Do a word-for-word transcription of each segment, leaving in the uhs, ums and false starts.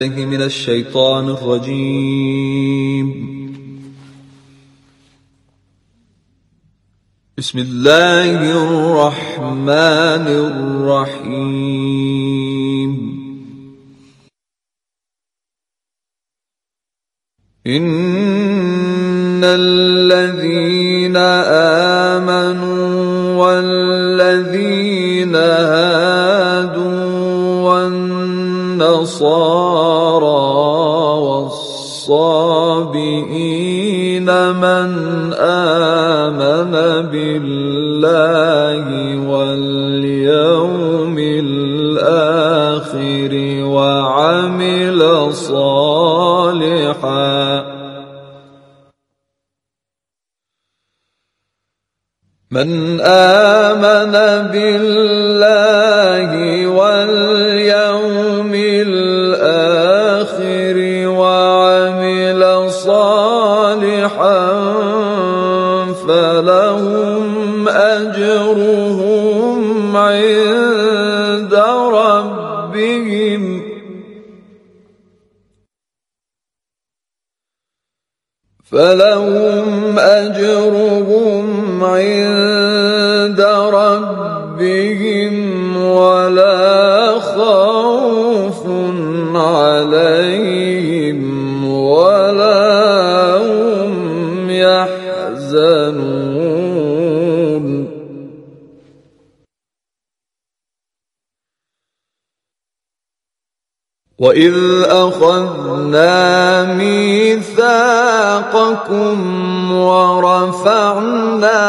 من الشيطان الرجيم. بسم الله الرحمن الرحيم. إن الذين آمنوا والذين هادوا والنصارى والصابئين من آمن بالله واليوم الآخر وعمل صالحا من آمن بالله واليوم الآخر وعمل صالحا فلهم أجرهم عند ربهم فلهم أجرهم عند ربهم ولا خوف عليهم ولا هم يحزنون. وإذ أخذنا ميثاقكم ورفعنا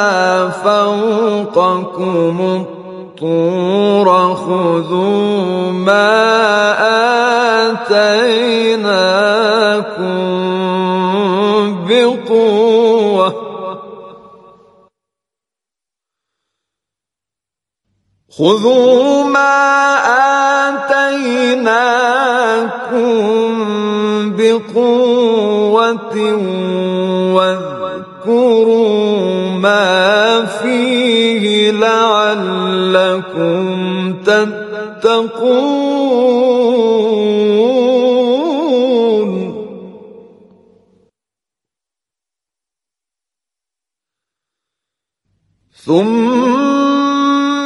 فوقكم الطور خذوا ما آتيناكم بقوة خذوا ما آتيناكم بقوة واذكروا ما فيه لعلكم تتقون. ثم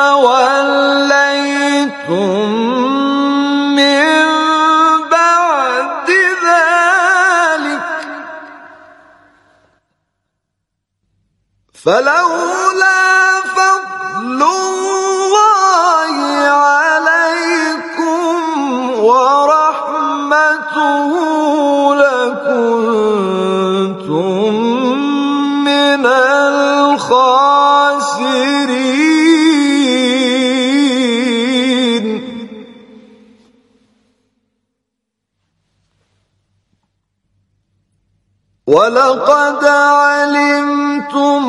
توليتم من بعد ذلك فلولا فضل الله عليكم ورحمته لكنتم من الخاسرين. ولقد علمتم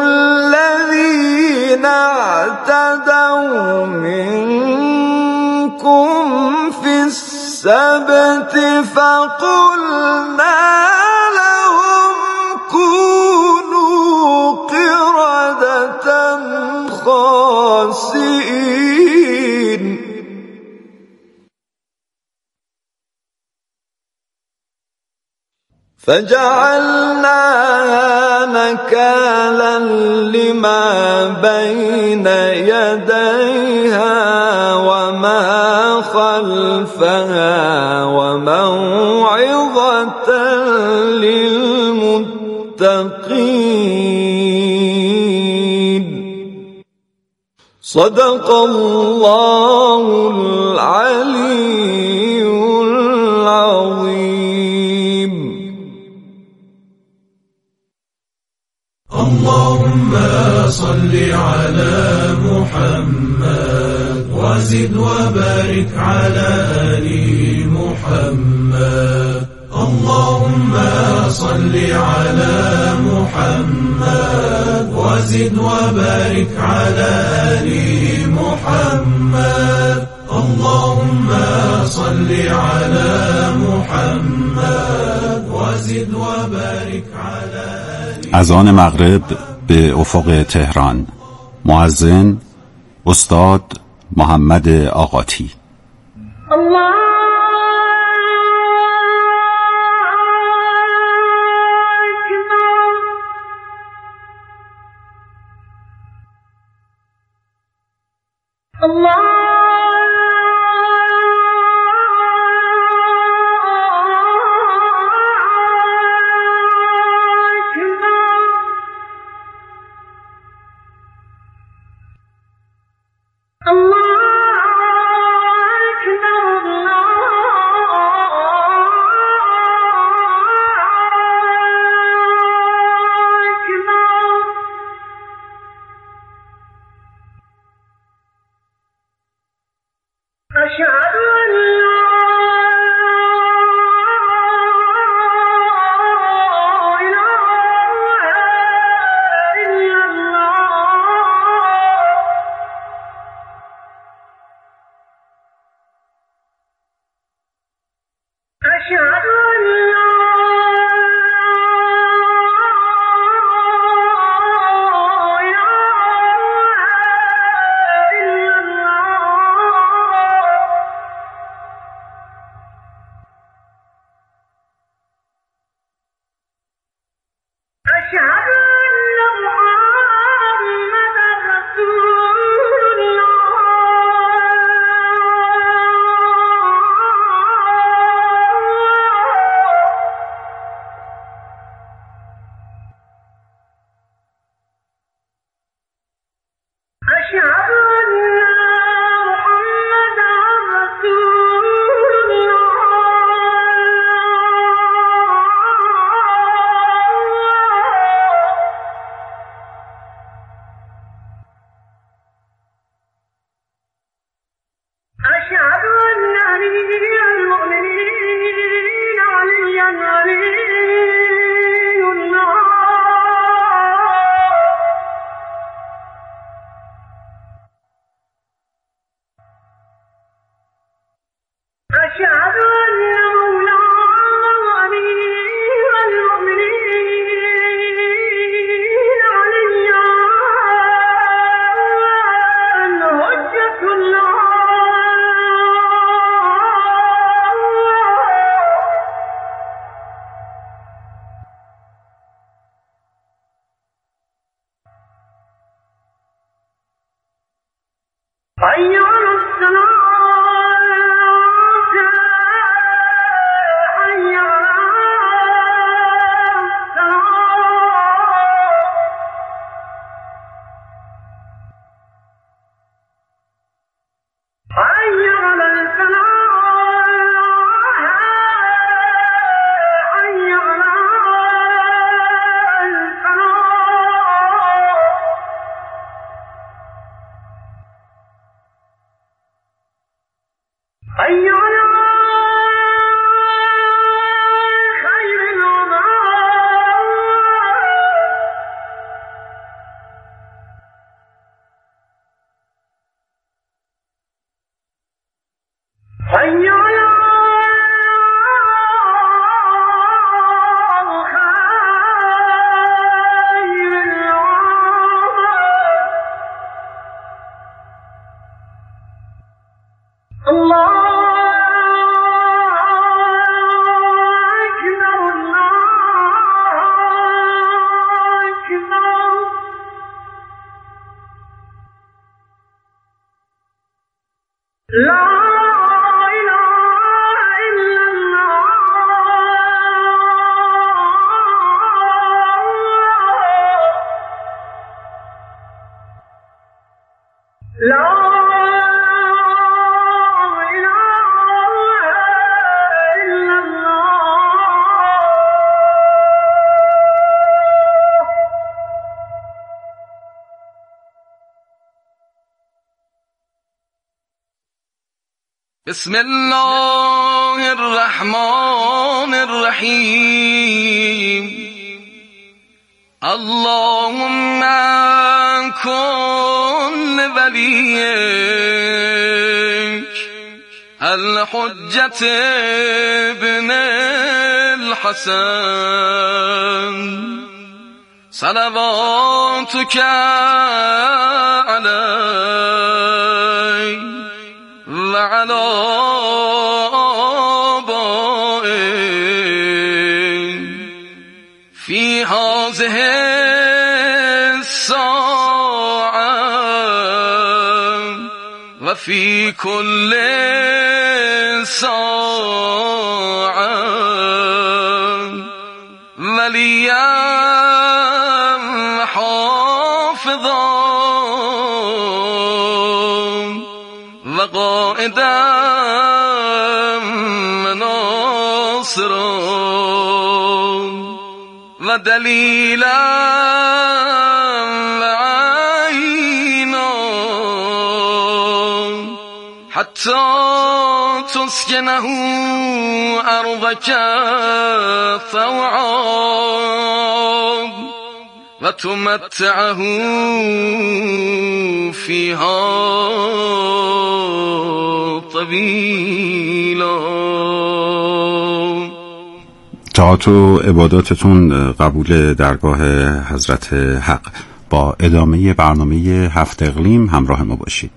الذين اعتدوا منكم في السبت فقلنا لهم كونوا قردة خاسئين. فجعلناها نكالا لما بين يديها وما خلفها وموعظة للمتقين. صدق الله العلي العظيم. اللهم صل على محمد وزد وبارك على آل محمد. اللهم صل على محمد وزد وبارك على آل محمد. اللهم صل على محمد وزد وبارك على آل. اذان مغرب به افق تهران. مؤذن استاد محمد آقاتی. الله بسم الله الرحمن الرحیم. اللهم كن لوليك الحجة ابن الحسن صلواتك عليه وعلى آبائه في هذه الساعة وفي كل ساعة وليا حافظا وقائدا وناصرا ودليلا وعينا حتى تسكنه أرضك طوعا وتمتعه فيها طويلا. طاعات و عباداتتون قبول درگاه حضرت حق. با ادامه برنامه هفت اقلیم همراه ما باشید.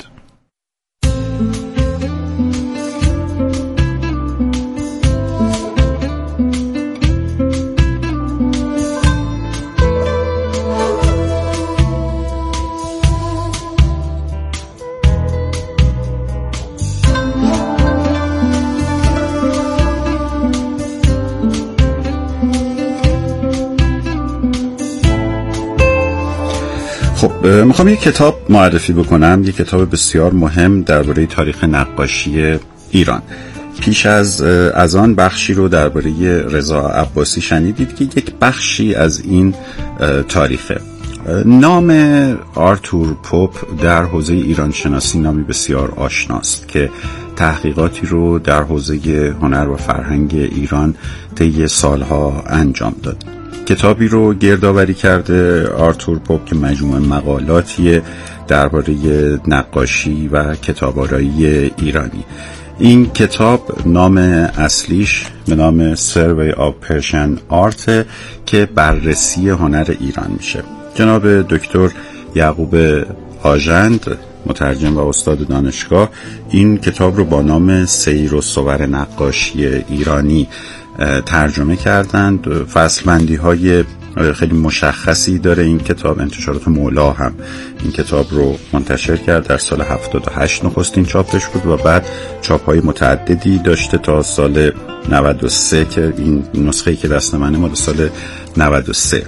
خب میخوام یک کتاب معرفی بکنم، یک کتاب بسیار مهم درباره تاریخ نقاشی ایران. پیش از از آن بخشی رو درباره رضا عباسی شنیدید که یک بخشی از این تاریخه. نام آرتور پوپ در حوزه ایران شناسی نامی بسیار آشناست که تحقیقاتی رو در حوزه هنر و فرهنگ ایران طی سالها انجام داد. کتابی رو گردآوری کرده آرتور پوپ که مجموعه مقالاتی درباره نقاشی و کتاب‌آرایی ایرانی. این کتاب نام اصلیش به نام Survey of Persian Art که بررسی هنر ایران میشه. جناب دکتر یعقوب آژند، مترجم و استاد دانشگاه، این کتاب رو با نام سیر و صور نقاشی ایرانی ترجمه کردند. فصلبندی های خیلی مشخصی داره این کتاب. انتشارات مولا هم این کتاب رو منتشر کرد، در سال هفتاد و هشت نخستین چاپش بود و بعد چاپ های متعددی داشته تا سال نود و سه که این نسخه‌ای که دست منه مال سال نود و سه.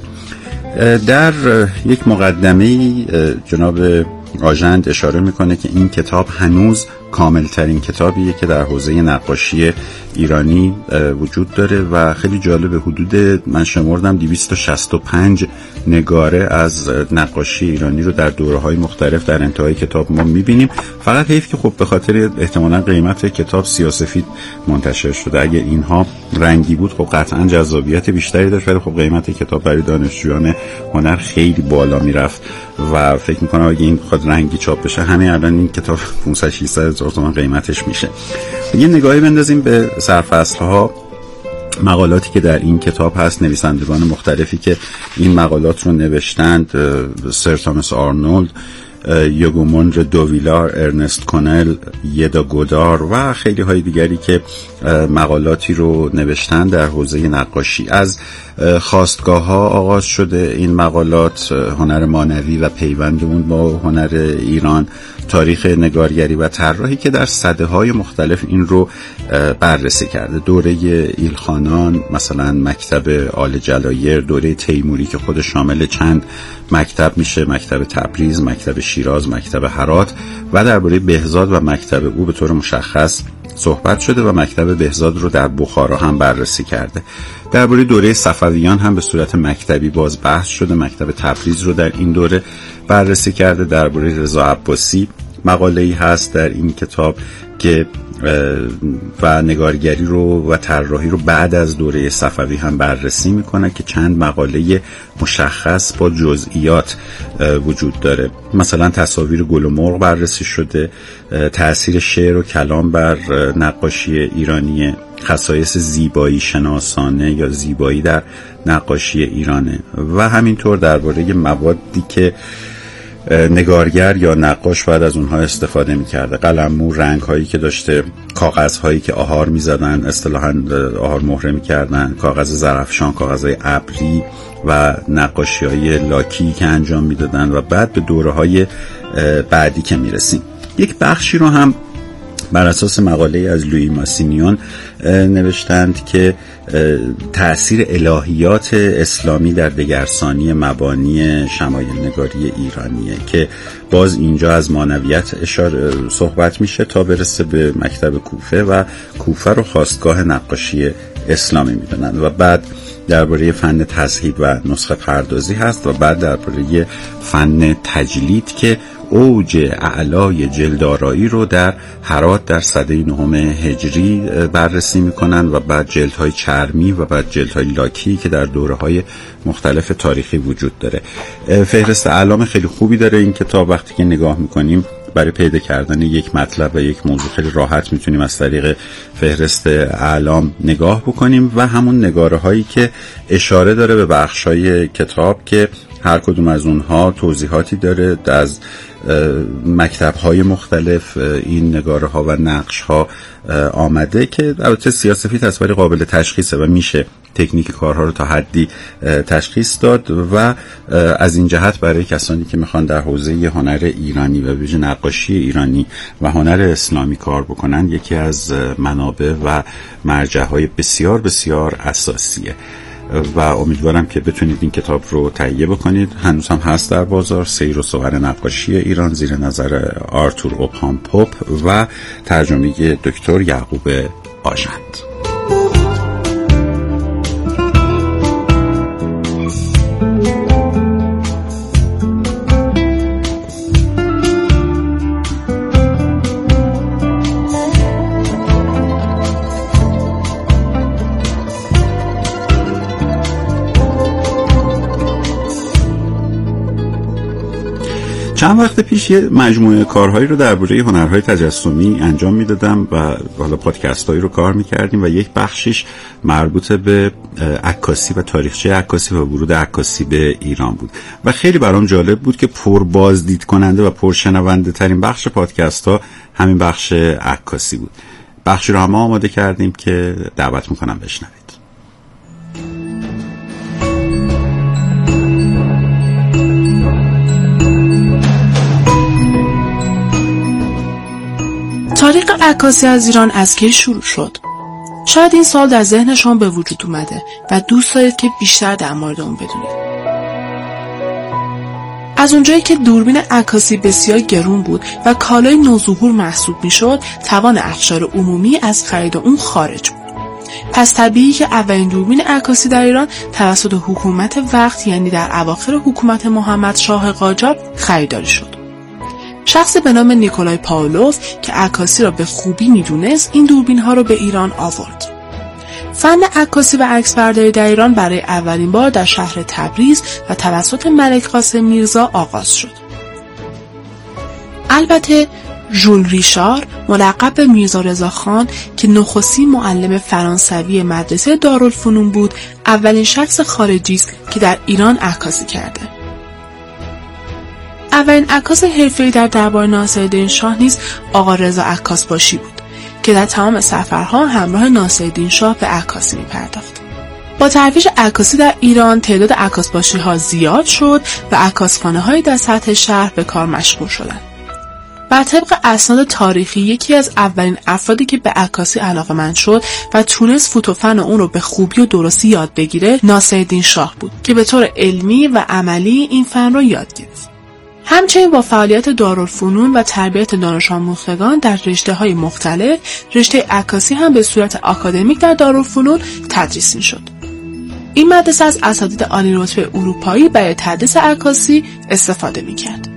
در یک مقدمه جناب آژند اشاره میکنه که این کتاب هنوز کاملترین کتابیه که در حوزه نقاشی ایرانی وجود داره و خیلی جالب، حدود من شمردم دویست و شصت و پنج نگاره از نقاشی ایرانی رو در دوره‌های مختلف در انتهای کتاب ما میبینیم. فقط حیف که خب به خاطر احتمالاً قیمت کتاب سیاه‌سفید منتشر شده. اگه اینها رنگی بود خب قطعاً جذابیت بیشتری داشت، ولی خب قیمت کتاب برای دانشجویان هنر خیلی بالا میرفت و فکر میکنم اگه این بخواد رنگی چاپ بشه همین الان این کتاب پانصد ششصد هزار تومان قیمتش میشه. یه نگاهی بندازیم به سرفصل‌ها، مقالاتی که در این کتاب هست، نویسندگان مختلفی که این مقالات رو نوشتند: سر تامس آرنولد، یوگوموندر دوویلار، ارنست کونل، یدا گودار و خیلی های دیگری که مقالاتی رو نوشتن در حوزه نقاشی. از خواستگاه ها آغاز شده این مقالات، هنر مانوی و پیوند اون با هنر ایران، تاریخ نگارگری و طراحی که در سده‌های مختلف این رو بررسی کرده. دوره ایلخانان، مثلا مکتب آل جلایر، دوره تیموری که خود شامل چند مکتب میشه، مکتب تبریز، مکتب شیراز، مکتب هرات، و درباره بهزاد و مکتب او به طور مشخص صحبت شده و مکتب بهزاد رو در بخارا هم بررسی کرده. درباره دوره صفویان هم به صورت مکتبی باز بحث شده، مکتب تبریز رو در این دوره بررسی کرده. درباره رضا عباسی مقاله‌ای هست در این کتاب که و نگارگری رو و طراحی رو بعد از دوره صفوی هم بررسی میکنه که چند مقاله مشخص با جزئیات وجود داره. مثلا تصاویر گل و مرغ بررسی شده، تأثیر شعر و کلام بر نقاشی ایرانی، خصایص زیبایی شناسانه یا زیبایی در نقاشی ایرانه، و همینطور درباره موادی که نگارگر یا نقاش باید از اونها استفاده می‌کرده: قلممو، رنگ‌هایی که داشته، کاغذهایی که آهار می‌زدن، اصطلاحاً آهار مهره می‌کردن، کاغذ زرافشان، کاغذهای ابری و نقاشی‌های لاکی که انجام می‌دادن، و بعد به دوره‌های بعدی که می‌رسیم. یک بخشی رو هم بر اساس مقاله از لویی ماسینیون نوشتند که تأثیر الهیات اسلامی در دگرسانی مبانی شمایل نگاری ایرانیه، که باز اینجا از معنویت اشاره صحبت میشه تا برسه به مکتب کوفه و کوفه رو خواستگاه نقاشی اسلامی میدونن، و بعد درباره فن تذهیب و نسخه پردازی هست، و بعد درباره فن تجلید که اوج اعلای جلدآرایی رو در هرات در سده نهم هجری بررسی میکنن، و بعد جلدهای چرمی و بعد جلدهای لاکی که در دوره‌های مختلف تاریخی وجود داره. فهرست اعلام خیلی خوبی داره این کتاب. وقتی که نگاه میکنیم برای پیدا کردن یک مطلب و یک موضوع خیلی راحت میتونیم از طریق فهرست اعلام نگاه بکنیم و همون نگاره هایی که اشاره داره به بخشای کتاب که هر کدوم از اونها توضیحاتی داره از مکتب‌های مختلف این نگاره‌ها و نقش‌ها آمده که البته سیاه‌سفید هست ولی قابل تشخیصه و میشه تکنیک کارها رو تا حدی تشخیص داد و از این جهت برای کسانی که میخوان در حوزه هنر ایرانی و ویژه نقاشی ایرانی و هنر اسلامی کار بکنن یکی از منابع و مرجع‌های بسیار بسیار اساسیه و امیدوارم که بتونید این کتاب رو تهیه بکنید. هنوز هم هست در بازار. سیر و صور نقاشی ایران زیر نظر آرتور اوبهام پوپ و ترجمه دکتر یعقوب آژند. چند وقت پیش یه مجموعه کارهایی رو درباره هنرهای تجسمی انجام میدادم و حالا پادکست‌هایی رو کار میکردیم و یک بخشش مربوط به عکاسی و تاریخچه عکاسی و ورود عکاسی به ایران بود و خیلی برام جالب بود که پر بازدید کننده و پر شنونده ترین بخش پادکست‌ها همین بخش عکاسی بود. بخشی رو هم آماده کردیم که دعوت میکنم بشنوید. تاریخ عکاسی از ایران از کی شروع شد؟ شاید این سال در ذهن شما به وجود اومده و دوست دارید که بیشتر در مورد اون بدونید. از اونجایی که دوربین عکاسی بسیار گرون بود و کالای نوظهور محسوب میشد، توان اقشار عمومی از خرید اون خارج بود. پس طبیعی که اولین دوربین عکاسی در ایران توسط حکومت وقت، یعنی در اواخر حکومت محمد شاه قاجار، خریداری شد. شخصی به نام نیکولای پاولوف که عکاسی را به خوبی میدونست این دوربین ها را به ایران آورد. فن عکاسی و عکسبرداری در ایران برای اولین بار در شهر تبریز و توسط ملک قاسم میرزا آغاز شد. البته ژول ریشار ملقب به میرزا رضا خان که نخستین معلم فرانسوی مدرسه دارالفنون بود، اولین شخص خارجی است که در ایران عکاسی کرده. اولین عکاس حرفه‌ای در دربار ناصرالدین شاه نیز آقا رضا عکاسباشی بود که در تمام سفرها همراه ناصرالدین شاه به عکاسی می‌پرداخت. با ترویج عکاسی در ایران تعداد عکاسباشی‌ها زیاد شد و عکاسخانه‌هایی در سطح شهر به کار مشغول شدند. بر طبق اسناد تاریخی یکی از اولین افرادی که به عکاسی علاقه‌مند شد و تونست فوتوفن اون رو به خوبی و درستی یاد بگیره ناصرالدین شاه بود که به طور علمی و عملی این فن رو یاد گرفت. همچنین با فعالیت دارالفنون و تربیت دانش آموزان در رشته‌های مختلف، رشته عکاسی هم به صورت آکادمیک در دارالفنون تدریس می‌شد. این مدرسه از اساتید عالی رتبه اروپایی برای تدریس عکاسی استفاده می‌کرد.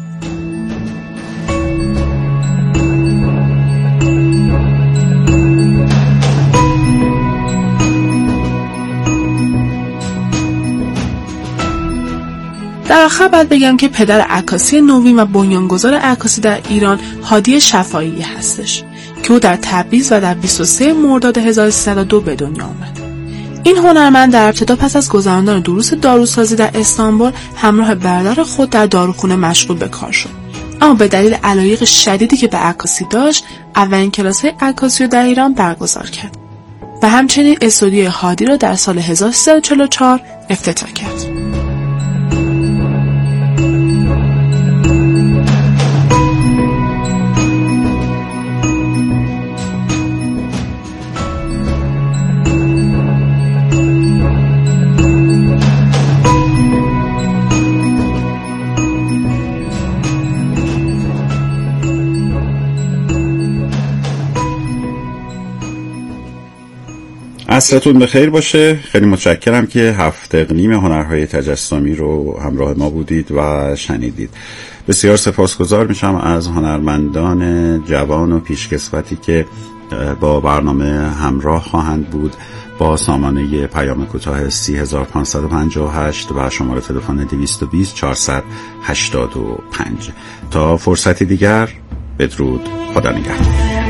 در آخر باید بگم که پدر عکاسی نوین و بنیانگذار عکاسی در ایران هادی شفاعی هستش که او در تبریز و در بیست و سوم مرداد هزار و سیصد و دو به دنیا آمد. این هنرمند در ابتدا پس از گذراندن دروس داروسازی در استانبول همراه برادر خود در داروخانه مشغول به کار شد، اما به دلیل علایق شدیدی که به عکاسی داشت اولین کلاس‌های عکاسی را در ایران برگزار کرد و همچنین استودیوی هادی را در سال هزار و سیصد و چهل و چهار افتتاح کرد. عصرتون بخیر باشه. خیلی متشکرم که هفت اقلیم هنرهای تجسمی رو همراه ما بودید و شنیدید. بسیار سپاسگزار میشم از هنرمندان جوان و پیشکسوتی که با برنامه همراه خواهند بود با سامانه پیام کوتاه سی هزار و پانصد و پنجاه و هشت و شماره تلفن دویست و بیست چهارصد و هشتاد و پنج. تا فرصتی دیگر، بدرود، خدا نگهدار.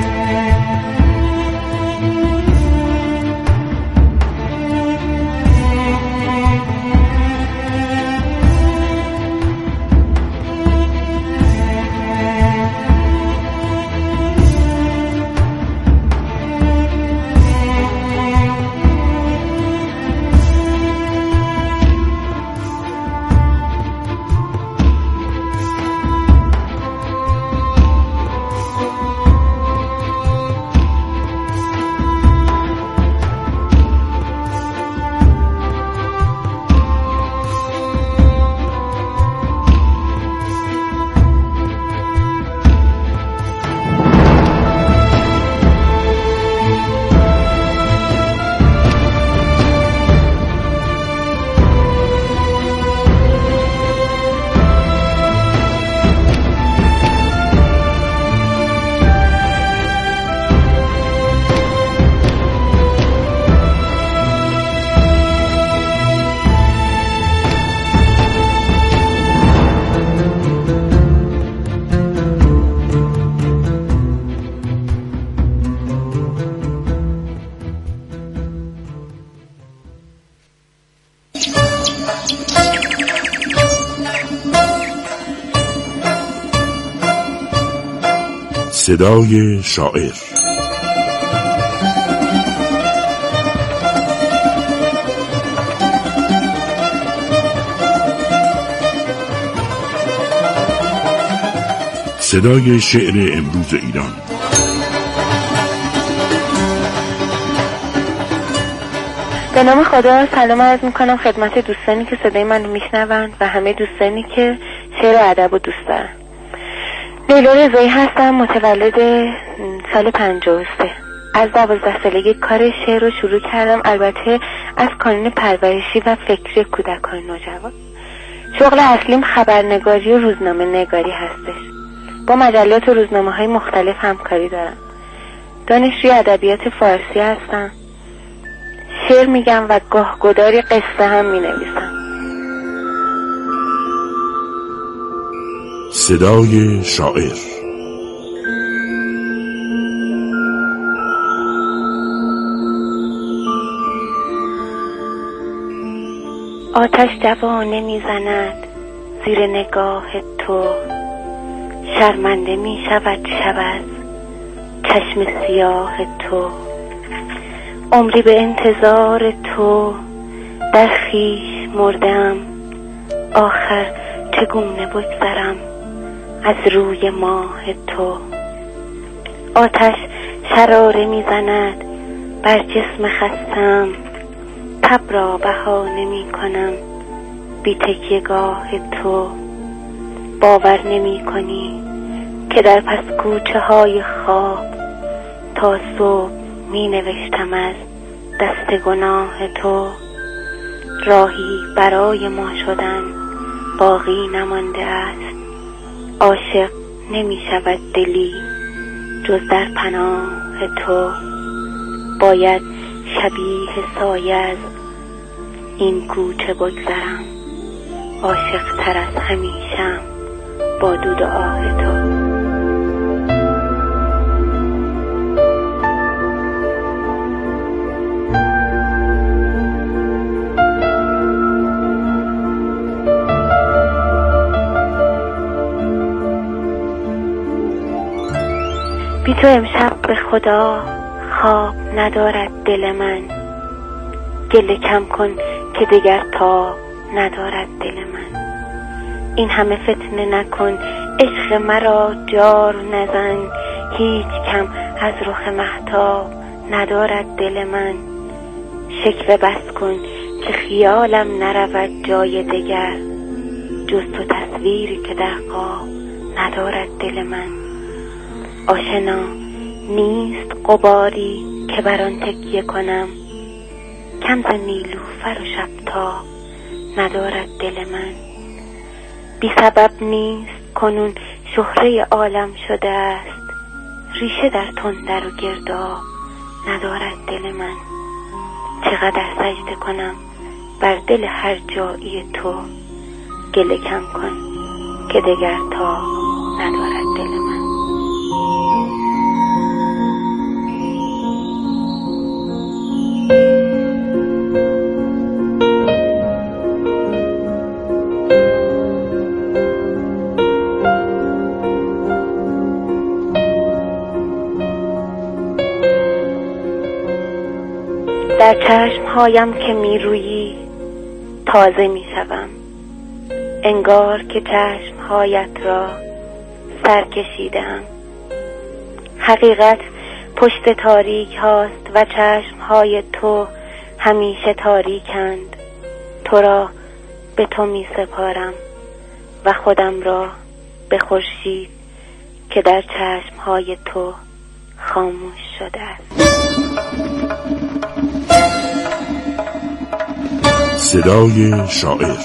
صدای شاعر. صدای شعر امروز ایران. به نام خدا سلام عرض میکنم خدمت دوستانی که صدای من رو میشنوند و همه دوستانی که شعر و ادب رو دوست دارن. لیلا رضایی هستم، متولد سال پنجاه و سه. از دوازده سالگی کار شعر رو شروع کردم، البته از کانون پرورشی و فکری کودکان نوجوان. شغل اصلیم خبرنگاری و روزنامه نگاری هستش. با مجلات و روزنامه های مختلف همکاری دارم. دانشجوی ادبیات فارسی هستم. شعر میگم و گاه گداری قصه هم مینویسم. صدای شاعر. آتش جوانه میزند زیر نگاه تو، شرمنده میشود شب از چشم سیاه تو. عمری به انتظار تو در خویش مردم، آخر چگونه بگذرم از روی ماه تو. آتش شراره میزند بر جسم خستم، تب را بهانه می کنم بی تکیه‌گاه تو. باور نمی کنی که در پس کوچه های خواب تا صبح می نوشتم از دست گناه تو. راهی برای ما شدن باقی نمانده است، عاشق نمی شود دلی جز در پناه تو. باید شبیه سایه از این کوچه بگذرم، عاشق تر از همیشم با دود آه تو. بی تو امشب به خدا خواب ندارد دل من، گله کم کن که دیگر تاب ندارد دل من. این همه فتنه نکن عشق مرا جار نزن، هیچ کم از رخ مهتاب ندارد دل من. شکوه بس کن که خیالم نرود جای دگر، جز تو تصویری که در خواب ندارد دل من. آشنا نیست غباری که بر آن تکیه کنم، کم ز نیلوفر و شبتاب ندارد دل من. بی سبب نیست کنون شهره عالم شده است، ریشه در تندر و گرداب ندارد دل من. چقدر سجده کنم بر دل هر جایی تو، گله کم کن که دگر تا ندارد دل من. در چشمهایم که می رویی تازه می شوم، انگار که چشمهایت را سر کشیدم. حقیقت پشت تاریک هاست و چشمهای تو همیشه تاریکند. تو را به تو می سپارم و خودم را به خورشید که در چشمهای تو خاموش شده است. صدای شاعر.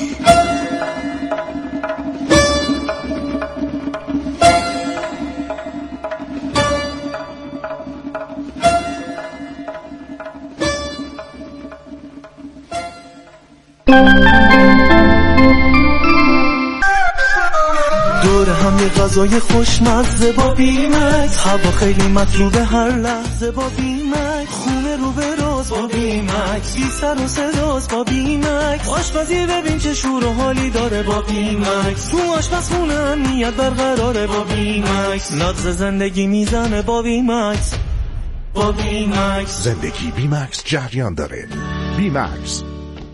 دور هم یه غذای خوشمزه با بیمکس، هوا خیلی مطلوبه هر لحظه با بیمکس، خونه رو به راز با بیمکس، بی سر و صداست با بیمکس، آشپزی ببین چه شور و حالی داره با بیمکس، تو آشپزخونه امنیت برقراره با بیمکس، نبض زندگی میزنه با بیمکس. با بیمکس زندگی بیمکس جریان داره. بیمکس.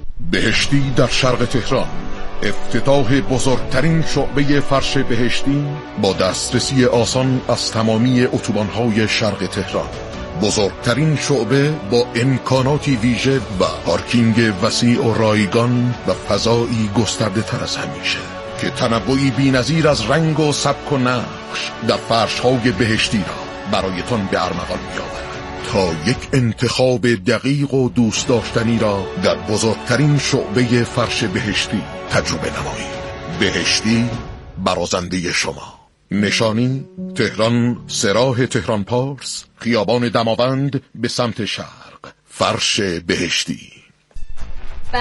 بهشتی در شرق تهران، افتتاح بزرگترین شعبه فرش بهشتی با دسترسی آسان از تمامی اتوبان‌های شرق تهران. بزرگترین شعبه با امکاناتی ویژه و پارکینگ وسیع و رایگان و فضایی گسترده تر از همیشه که تنوعی بی‌نظیر از رنگ و سبک و نقش در فرش‌های بهشتی را برایتان به ارمغان می‌آورد تا یک انتخاب دقیق و دوست داشتنی را در بزرگترین شعبه فرش بهشتی تجربه نمایید. بهشتی برازنده شما. نشانی تهران، سراح تهران پارس، خیابان دماوند به سمت شرق. فرش بهشتی. به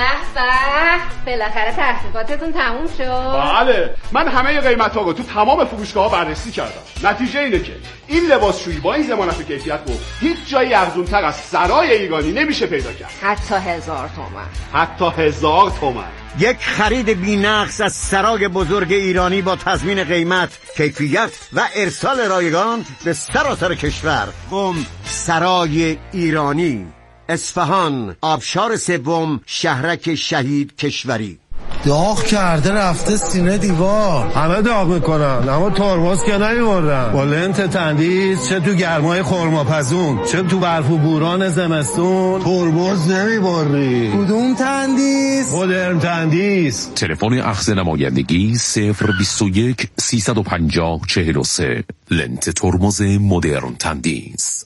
به بالاخره تحقیقاتتون تموم شد؟ بله، من همه قیمت‌ها رو تو تمام فروشگاه‌ها بررسی کردم. نتیجه اینه که این لباسشویی با این ضمانت کیفیت رو هیچ جایی ارزان‌تر از سرای ایرانی نمیشه پیدا کرد. حتی هزار تومن. حتی هزار تومن. یک خرید بی‌نقص از سرای بزرگ ایرانی با تضمین قیمت، کیفیت و ارسال رایگان به سراسر کشور. قم سرای ایرانی، اصفهان، آبشار سوم، شهرک شهید کشوری. داغ کرده رفته سینه دیوار. همه داغ میکنن اما ترمز که نمیبردن. با لنت تندیس چه تو گرمای خرماپزون چه تو برف و بوران زمستون ترمز نمیبری. کدوم تندیس؟ مدرن تندیس. تلفن اخذ نمایندگی صفر بیست و یک سیصد و پنجاه چهل و سه. لنت ترمز مدرن تندیس.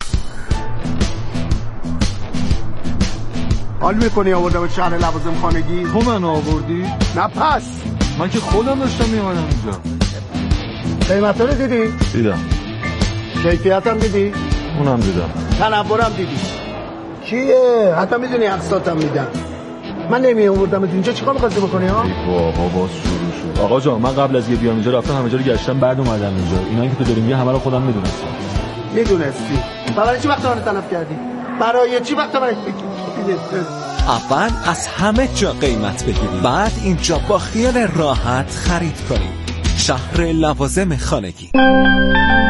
حال میکنی آوردم شهر لوازم خانگی؟ تو من آوردی؟ نه پس من که خودم داشتم میامدم اینجا. قیمتا رو دیدی؟ دیدم. کیفیت هم دیدی؟ اونم دیدم. تنورم دیدی؟ چیه؟ حتی میدونی اقساطم میدم. من نمی آوردم اینجا چیکار می‌خواستی بکنی ها؟ ای بابا باز شروع شد. آقا جان من قبل از یه بیام اینجا رفتم همه جا رو گشتم بعد اومدم اینجا. اینا که تو داری میگی همه رو خودم میدونستم. میدونستی؟ برای چی وقت من طلب کردی؟ برای چی وقت من اول از همه جا قیمت بگیرید، بعد اینجا با خیال راحت خرید کنید. شهر لوازم خانگی.